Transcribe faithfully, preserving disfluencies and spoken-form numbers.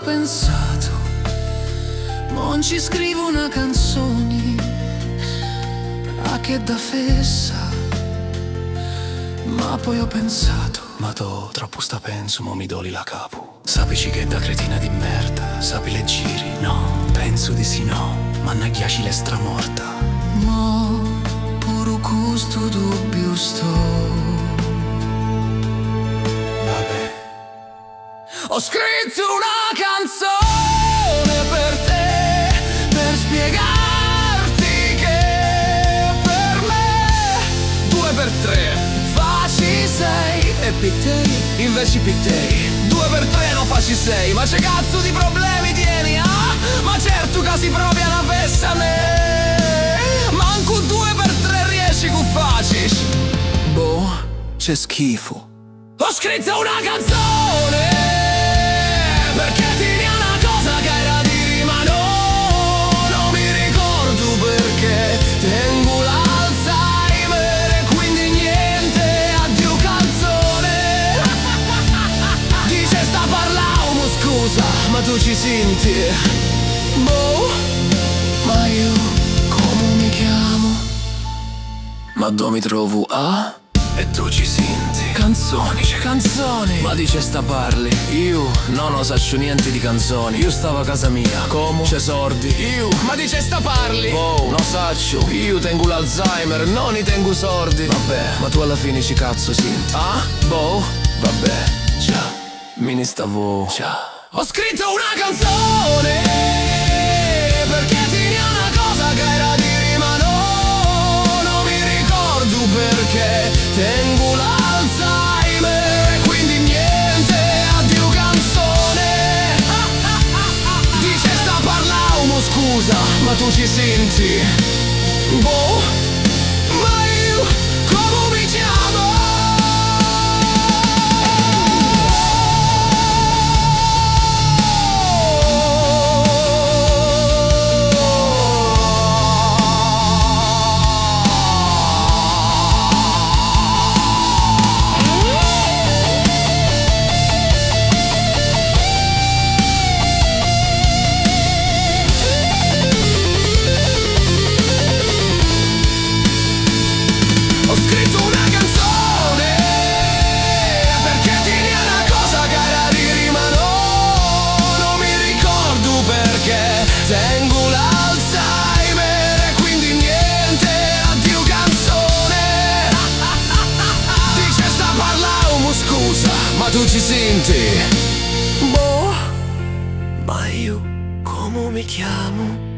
pensato, non ci scrivo una canzone, a che da fessa. Ma poi ho pensato, ma to troppo sta penso, mo mi doli la capo. Sapici che da cretina di merda, sapi le giri, no, penso di sì no, ma n'aghiaci l'estra morta. Mo puro questo dubbio sto. Vabbè, ho scritto una canzone per te, per spiegarti che per me due per tre facci sei e pittei, invece pittei. Due per tre non facci sei, ma c'è cazzo di problemi tieni, ah? Ma certo che si propria una fessa ne. Manco due per tre riesci cu facci. Boh, c'è schifo. Ho scritto una canzone perché tieni una cosa che era di rima, no, non mi ricordo perché tengo l'Alzheimer e quindi niente, addio canzone. Dice sta parlando, scusa, ma tu ci senti? Boh, ma io come mi chiamo? Ma dove mi trovo a? E tu ci senti? Canzoni, c'è canzoni. Ma dice sta parli? Io no, non saccio niente di canzoni. Io stavo a casa mia, come? C'è sordi. Io, ma dice sta parli? Oh, non saccio. Io tengo l'Alzheimer, non ne tengo sordi. Vabbè, ma tu alla fine ci cazzo senti? Ah? Boh, vabbè, già, me ne stavo. Già. Ho scritto una canzone perché tieni una cosa che era di rima, no, non mi ricordo perché tengo l'Alzheimer e quindi niente, addio canzone. Dice sta parlando, scusa, ma tu ci senti? Boh, ma io come mi chiamo? Tengo l'Alzheimer e quindi niente, addio canzone. Dice sta parlando, scusa, ma tu ci senti? Boh, ma io come mi chiamo?